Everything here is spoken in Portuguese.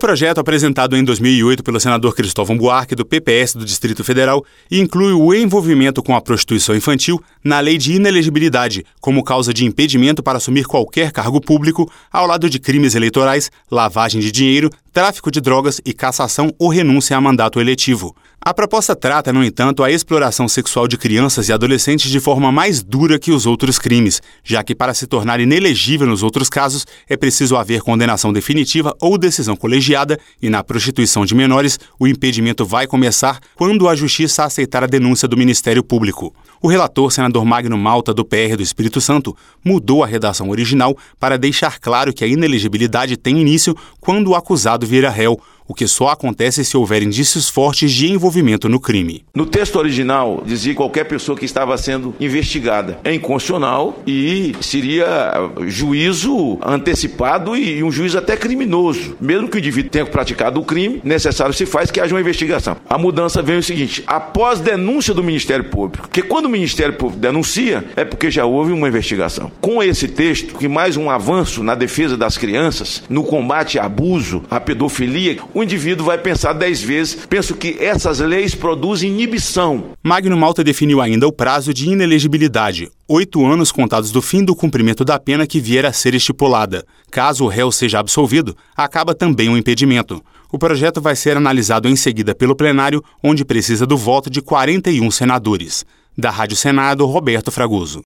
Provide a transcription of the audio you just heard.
projeto apresentado em 2008 pelo senador Cristóvão Buarque, do PPS do Distrito Federal, inclui o envolvimento com a prostituição infantil na lei de inelegibilidade como causa de impedimento para assumir qualquer cargo público, ao lado de crimes eleitorais, lavagem de dinheiro, tráfico de drogas e cassação ou renúncia a mandato eletivo. A proposta trata, no entanto, a exploração sexual de crianças e adolescentes de forma mais dura que os outros crimes, já que para se tornar inelegível nos outros casos é preciso haver condenação definitiva ou decisão colegiada e na prostituição de menores o impedimento vai começar quando a Justiça aceitar a denúncia do Ministério Público. O relator, senador Magno Malta, do PR do Espírito Santo, mudou a redação original para deixar claro que a inelegibilidade tem início quando o acusado vira réu, o que só acontece se houver indícios fortes de envolvimento no crime. No texto original, dizia qualquer pessoa que estava sendo investigada. É inconstitucional e seria juízo antecipado e um juízo até criminoso. Mesmo que o indivíduo tenha praticado o crime, necessário se faz que haja uma investigação. A mudança vem o seguinte: após denúncia do Ministério Público, porque quando o Ministério Público denuncia, é porque já houve uma investigação. Com esse texto, que mais um avanço na defesa das crianças, no combate a abuso, à pedofilia, o indivíduo vai pensar 10 vezes. Penso que essas leis produzem inibição. Magno Malta definiu ainda o prazo de inelegibilidade, 8 anos contados do fim do cumprimento da pena que vier a ser estipulada. Caso o réu seja absolvido, acaba também o impedimento. O projeto vai ser analisado em seguida pelo plenário, onde precisa do voto de 41 senadores. Da Rádio Senado, Roberto Fragoso.